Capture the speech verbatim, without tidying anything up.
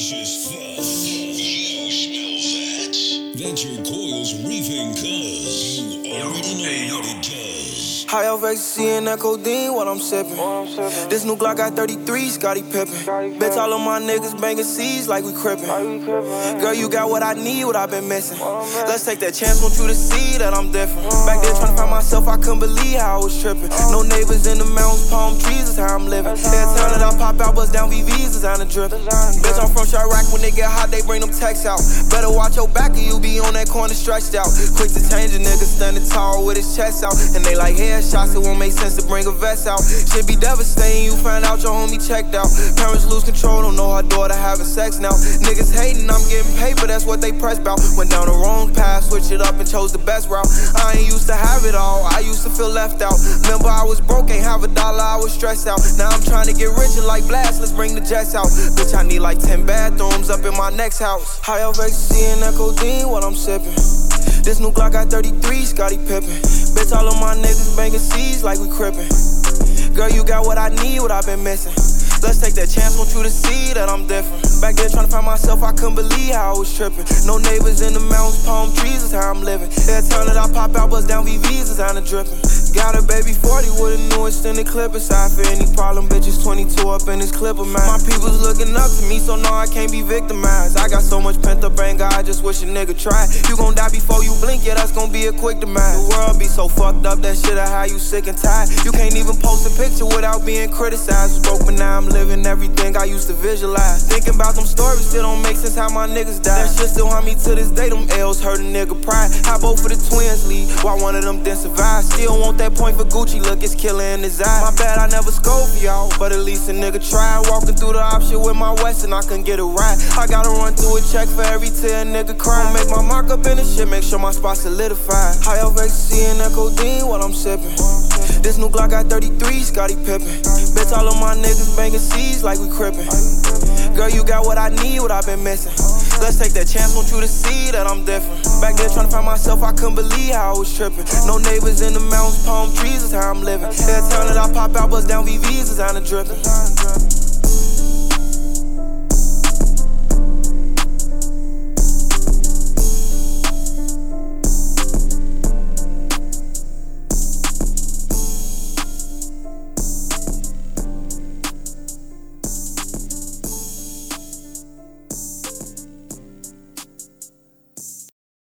delicious fluff. You smell that? Venture Coils Reefing Cuz. You already know what it does. High off ecstasy and that codeine while I'm sipping. This new Glock got thirty-three, Scottie Pippen. Bitch, all of my niggas banging C's like we crippin'. Girl, you got what I need, what I've been missing. Let's take that chance, want you to see that I'm different. Back there trying to find myself, I couldn't believe how I was tripping. No neighbors in the mountains, palm trees is how I'm living. Every time that I pop out, bust down V Vs, designer drippin'. Bitch, I'm from Chirac, when they get hot, they bring them texts out. Better watch your back or you be on that corner stretched out. Quick to change a nigga standing tall with his chest out. And they like headshots, it won't make sense to bring a vest out. Shit be devastating, you find out your homie checked out. Parents lose control, don't know her daughter having sex now. Niggas hating, I'm getting paper, that's what they press bout. Went down the wrong path, switched it up and chose the best route. I ain't used to have it all, I used to feel left out. Remember I was broke, ain't have a dollar, I was stressed out. Now I'm trying to get richer like Blast, let's bring the jets out. Bitch, I need like ten bathrooms up in my next house. High off ecstasy and that codeine while I'm sipping. This new Glock got thirty-three, Scottie Pippen. Bitch, all of my niggas banging C's like we crippin'. Girl, you got what I need, what I've been missing. Let's take that chance, want you to see that I'm different. Back there trying to find myself, I couldn't believe how I was tripping. No neighbors in the mountains, palm trees is how I'm living. Every time that I pop out, bust down V Vs, designer dripping. Got a baby forty with a new extended clip inside. For any problem, bitches twenty-two up in this clip of mine. My people's looking up to me, so no, I can't be victimized. I got so much pent up anger, I just wish a nigga tried. You gon' die before you blink, yeah, that's gon' be a quick demise. The world be so fucked up, that shit of how you sick and tired. You can't even post a picture without being criticized. Was broke, but now I'm living everything I used to visualize. Thinking about them stories, still don't make sense how my niggas died. That shit still haunt me to this day, them L's hurt a nigga pride. How both of the twins leave, while one of them didn't survive. Still want that point for Gucci, look, it's killer in his eye. My bad, I never scored for y'all, but at least a nigga tried. Walking through the option with my West and I couldn't get a ride. I gotta run through a check for every tear a nigga cry. Make my mark up in the shit, make sure my spot solidified. High off ecstasy and that codeine while I'm sipping. This new Glock got thirty-three, Scottie Pippen. Bitch, all of my niggas banging C's like we crippin'. Girl, you got what I need, what I've been missing. Let's take that chance, want you to see that I'm different. Back there trying to find myself, I couldn't believe how I was tripping. No neighbors in the mountains, palm trees is how I'm living. Every time that I pop out, bust down V Vs, designer dripping.